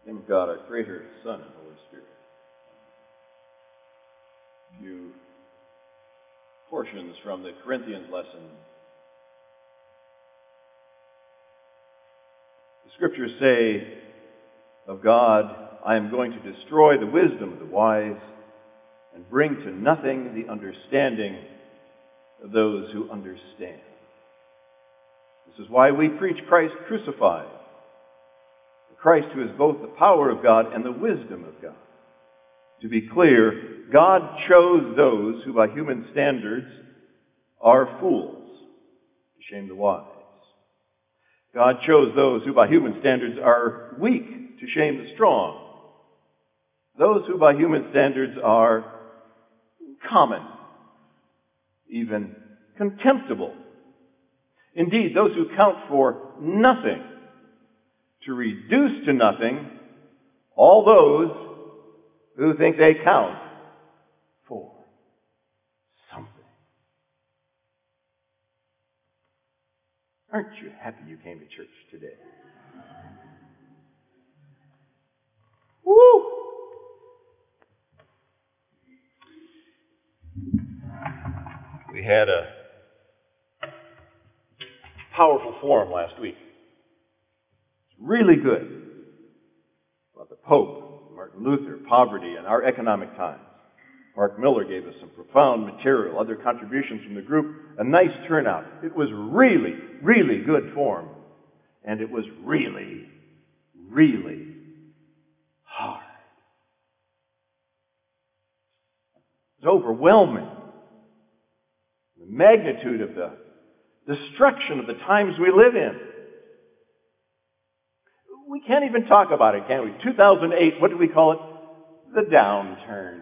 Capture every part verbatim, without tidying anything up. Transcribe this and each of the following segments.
In the name of God, our Creator, Son, and Holy Spirit. A few portions from the Corinthians lesson. The scriptures say of God, I am going to destroy the wisdom of the wise and bring to nothing the understanding of those who understand. This is why we preach Christ crucified. Christ who is both the power of God and the wisdom of God. To be clear, God chose those who by human standards are fools to shame the wise. God chose those who by human standards are weak to shame the strong. Those who by human standards are common, even contemptible. Indeed, those who count for nothing, to reduce to nothing all those who think they count for something. Aren't you happy you came to church today? Woo! We had a powerful forum last week. Really good. About the Pope, Martin Luther, poverty, and our economic times. Mark Miller gave us some profound material, other contributions from the group, a nice turnout. It was really, really good form. And it was really, really hard. It was overwhelming. The magnitude of the destruction of the times we live in. We can't even talk about it, can we? two thousand eight, what do we call it? The downturn.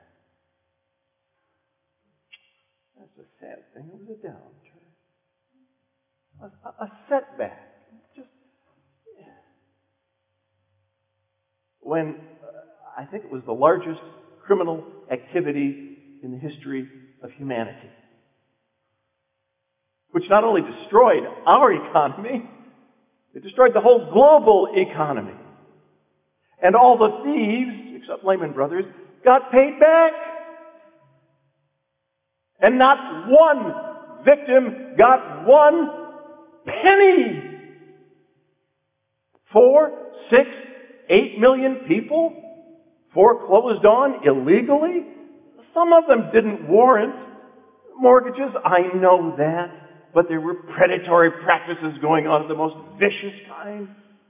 That's a sad thing. It was a downturn. A, a setback. Just when uh, I think it was the largest criminal activity in the history of humanity, which not only destroyed our economy, it destroyed the whole global economy. And all the thieves, except Lehman Brothers, got paid back. And not one victim got one penny. Four, six, eight million people foreclosed on illegally. Some of them didn't warrant mortgages. I know that. But there were predatory practices going on of the most vicious kind.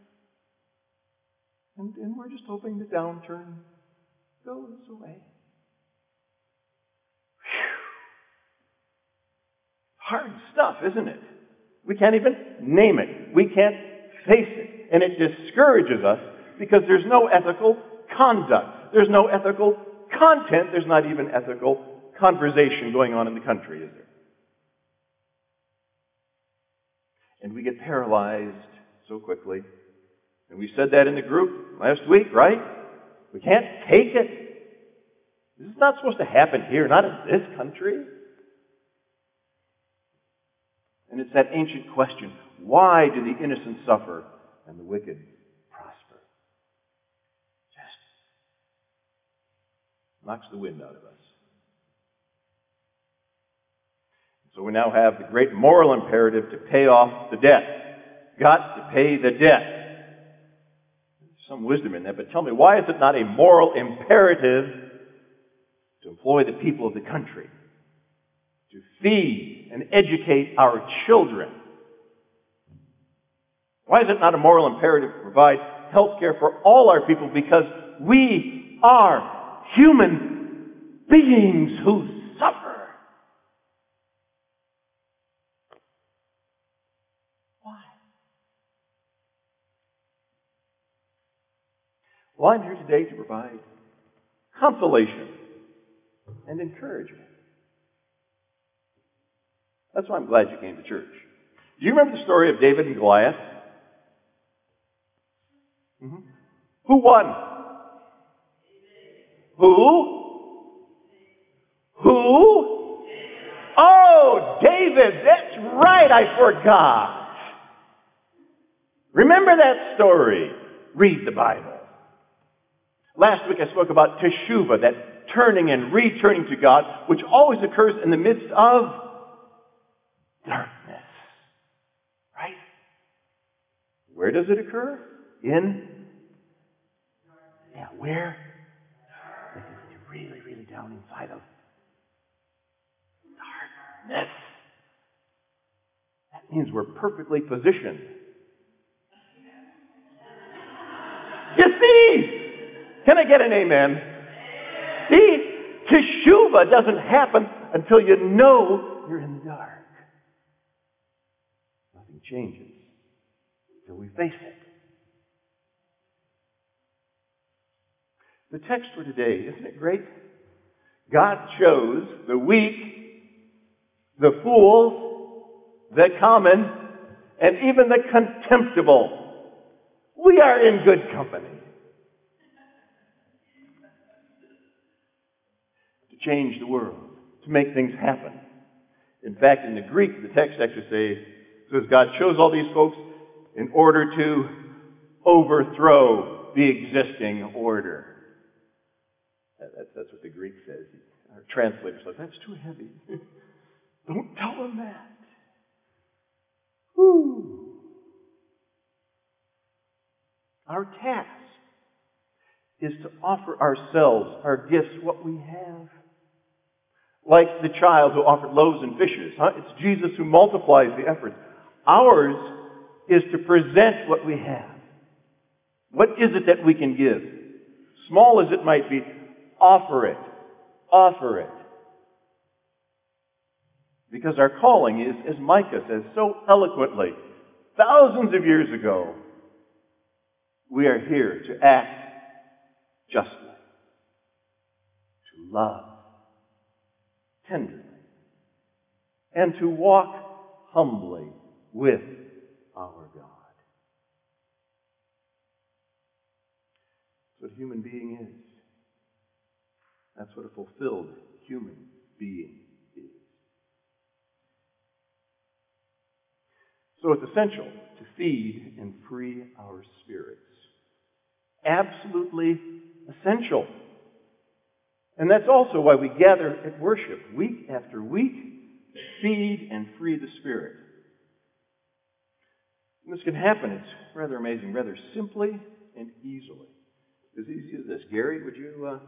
And, and we're just hoping the downturn goes away. Whew. Hard stuff, isn't it? We can't even name it. We can't face it. And it discourages us because there's no ethical conduct. There's no ethical content. There's not even ethical conversation going on in the country, is there? And we get paralyzed so quickly. And we said that in the group last week, right? We can't take it. This is not supposed to happen here, not in this country. And it's that ancient question, why do the innocent suffer and the wicked prosper? Just knocks the wind out of us. So we now have the great moral imperative to pay off the debt. Got to pay the debt. There's some wisdom in that, but tell me, why is it not a moral imperative to employ the people of the country? To feed and educate our children? Why is it not a moral imperative to provide health care for all our people? Because we are human beings who suffer. Well, I'm here today to provide consolation and encouragement. That's why I'm glad you came to church. Do you remember the story of David and Goliath? Mm-hmm. Who won? Who? Who? Oh, David, that's right, I forgot. Remember that story. Read the Bible. Last week I spoke about teshuvah, that turning and returning to God, which always occurs in the midst of darkness. Right? Where does it occur? In? Yeah, where? Like when you're really, really down inside of darkness. That means we're perfectly positioned. You see? Can I get an amen? See? Teshuvah doesn't happen until you know you're in the dark. Nothing changes until we face it. The text for today, isn't it great? God chose the weak, the fools, the common, and even the contemptible. We are in good company. To change the world, to make things happen. In fact, in the Greek, the text actually say, says God chose all these folks in order to overthrow the existing order. That's, that's what the Greek says. Our translator's like, that's too heavy. Don't tell them that. Whew. Our task is to offer ourselves, our gifts, what we have. Like the child who offered loaves and fishes. Huh? It's Jesus who multiplies the effort. Ours is to present what we have. What is it that we can give? Small as it might be, offer it. Offer it. Because our calling is, as Micah says so eloquently, thousands of years ago, we are here to act justly, to love tenderly, and to walk humbly with our God. That's what a human being is. That's what a fulfilled human being is. So it's essential to feed and free our spirits. Absolutely essential. And that's also why we gather at worship week after week to feed and free the Spirit. And this can happen, it's rather amazing, rather simply and easily. As easy as this. Gary, would you... Uh,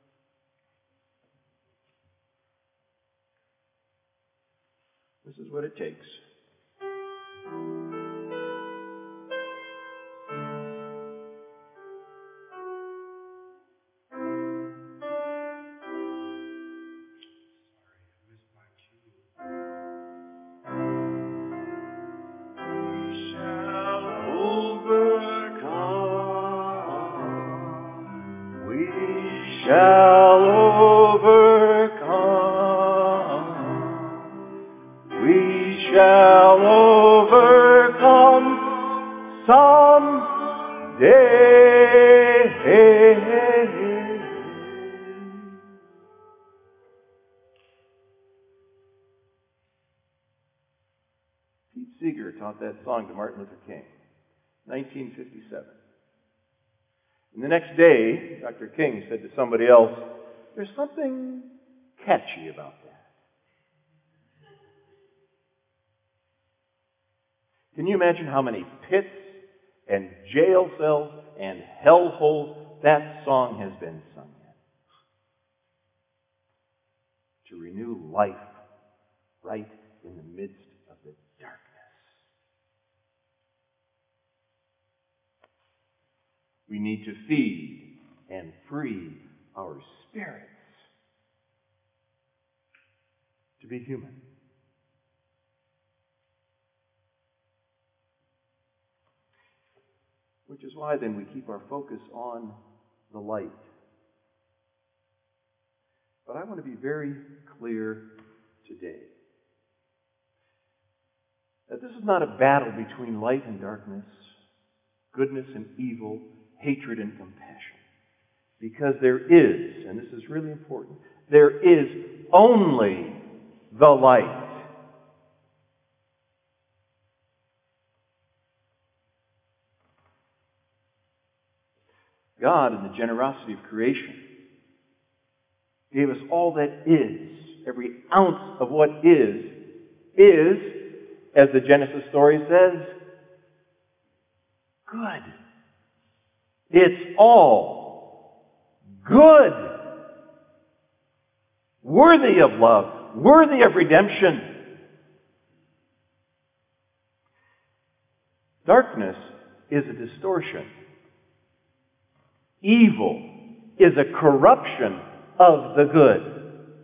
this is what it takes. Shall overcome. We shall overcome someday. Pete Seeger taught that song to Martin Luther King, nineteen fifty-seven. And the next day, Doctor King said to somebody else, there's something catchy about that. Can you imagine how many pits and jail cells and hellholes that song has been sung in? To renew life right in the midst of the darkness. We need to feed and free our spirits to be human. Which is why then we keep our focus on the light. But I want to be very clear today that this is not a battle between light and darkness, goodness and evil, hatred and compassion. Because there is, and this is really important, there is only the light. God, in the generosity of creation, gave us all that is. Every ounce of what is, is, as the Genesis story says, good. It's all good. Worthy of love. Worthy of redemption. Darkness is a distortion. Evil is a corruption of the good.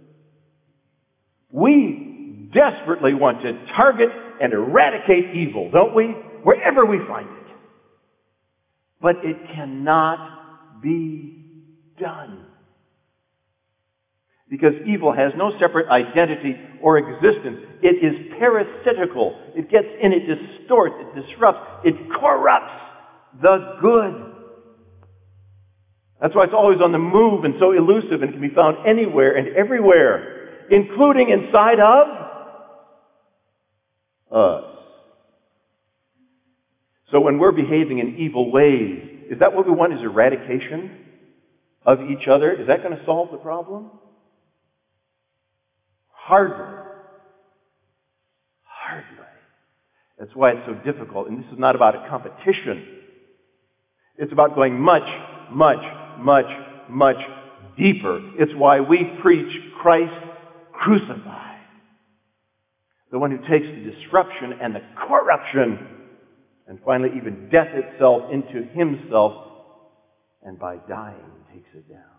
We desperately want to target and eradicate evil, don't we? Wherever we find it. But it cannot be done. Because evil has no separate identity or existence. It is parasitical. It gets in, it distorts, it disrupts, it corrupts the good. That's why it's always on the move and so elusive and can be found anywhere and everywhere, including inside of us. So when we're behaving in evil ways, is that what we want, is eradication of each other? Is that going to solve the problem? Hardly. Hardly. That's why it's so difficult. And this is not about a competition. It's about going much, much, much, much deeper. It's why we preach Christ crucified. The one who takes the disruption and the corruption and finally even death itself into himself, and by dying takes it down.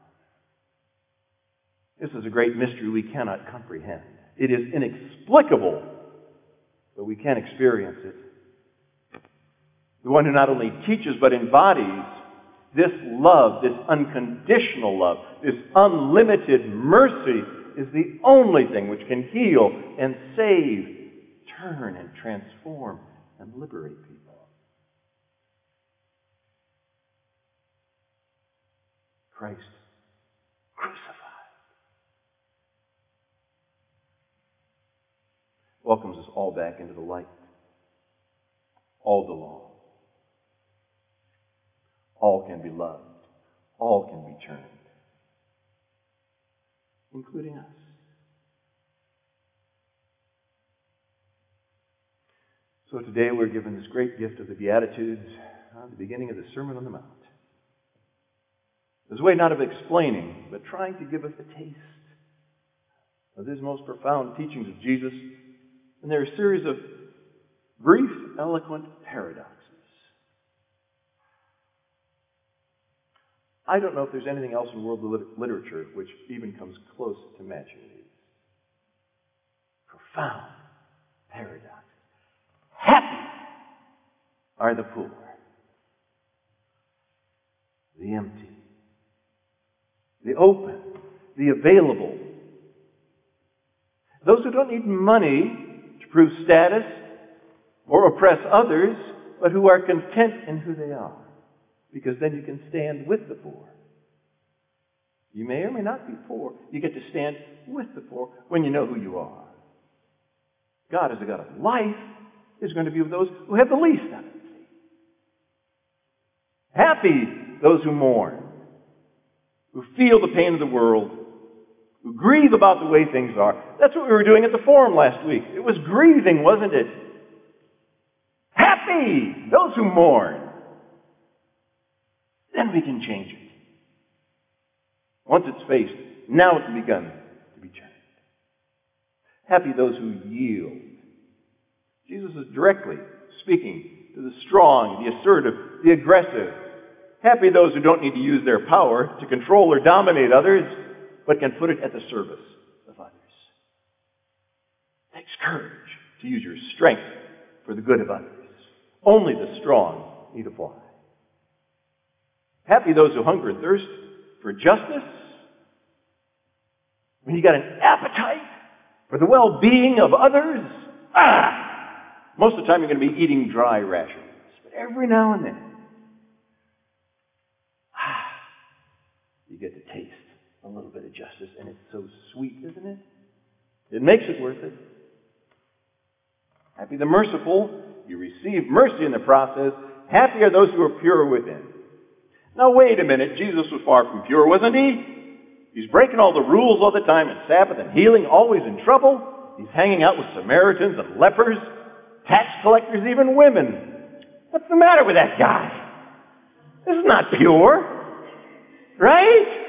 This is a great mystery we cannot comprehend. It is inexplicable, but we can experience it. The one who not only teaches but embodies this love, this unconditional love, this unlimited mercy, is the only thing which can heal and save, turn and transform and liberate people. Christ crucified welcomes us all back into the light. All belong. All can be loved. All can be turned. Including us. So today we're given this great gift of the Beatitudes, uh, the beginning of the Sermon on the Mount. There's a way not of explaining, but trying to give us a taste of these most profound teachings of Jesus. And they're a series of brief, eloquent paradoxes. I don't know if there's anything else in world lit- literature which even comes close to matching these. Profound paradoxes. Happy are the poor, the empty, the open, the available. Those who don't need money to prove status or oppress others, but who are content in who they are. Because then you can stand with the poor. You may or may not be poor. You get to stand with the poor when you know who you are. God, as a God of life, is going to be with those who have the least of it. Happy those who mourn, who feel the pain of the world, who grieve about the way things are. That's what we were doing at the forum last week. It was grieving, wasn't it? Happy those who mourn. Then we can change it. Once it's faced, now it's begun to be turned. Happy those who yield. Jesus is directly speaking to the strong, the assertive, the aggressive. Happy those who don't need to use their power to control or dominate others, but can put it at the service of others. It takes courage to use your strength for the good of others. Only the strong need apply. Happy those who hunger and thirst for justice. When you got an appetite for the well-being of others, ah! Most of the time you're going to be eating dry rations. But every now and then, ah, you get to taste a little bit of justice, and it's so sweet, isn't it? It makes it worth it. Happy the merciful, you receive mercy in the process. Happy are those who are pure within. Now wait a minute, Jesus was far from pure, wasn't he? He's breaking all the rules all the time, and Sabbath and healing, always in trouble. He's hanging out with Samaritans and lepers, tax collectors, even women. What's the matter with that guy? This is not pure, right?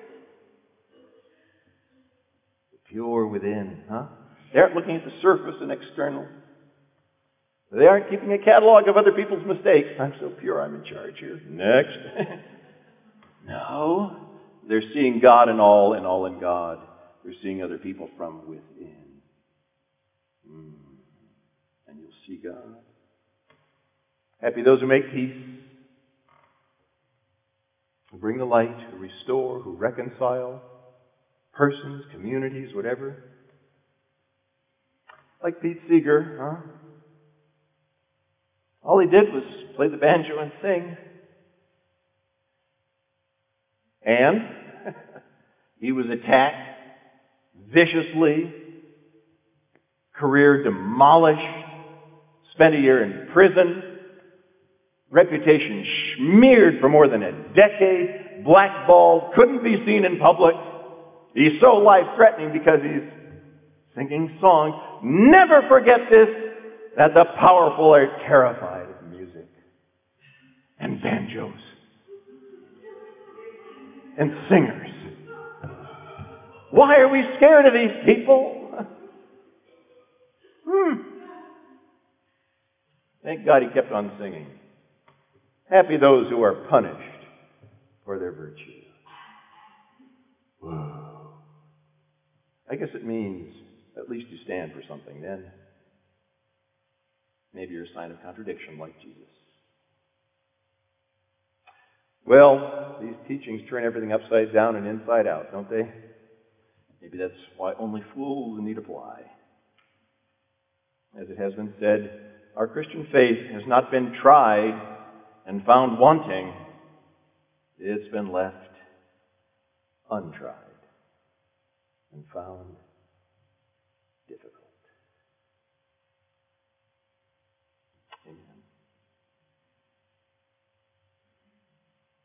Pure within, huh? They aren't looking at the surface and external. They aren't keeping a catalog of other people's mistakes. I'm so pure, I'm in charge here. Next. No. They're seeing God in all and all in God. They're seeing other people from within. Mm. And you'll see God. Happy those who make peace, who bring the light, who restore, who reconcile persons, communities, whatever. Like Pete Seeger, huh? All he did was play the banjo and sing. And he was attacked viciously, career demolished, spent a year in prison, reputation smeared for more than a decade, blackballed, couldn't be seen in public. He's so life-threatening because he's singing songs. Never forget this, that the powerful are terrified of music and banjos and singers. Why are we scared of these people? Hmm. Thank God he kept on singing. Happy those who are punished for their virtue. Whoa. I guess it means at least you stand for something then. Maybe you're a sign of contradiction like Jesus. Well, these teachings turn everything upside down and inside out, don't they? Maybe that's why only fools need apply. As it has been said, our Christian faith has not been tried and found wanting. It's been left untried and found difficult. Amen.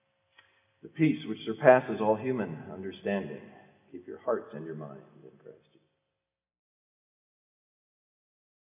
The peace which surpasses all human understanding, keep your hearts and your minds in Christ.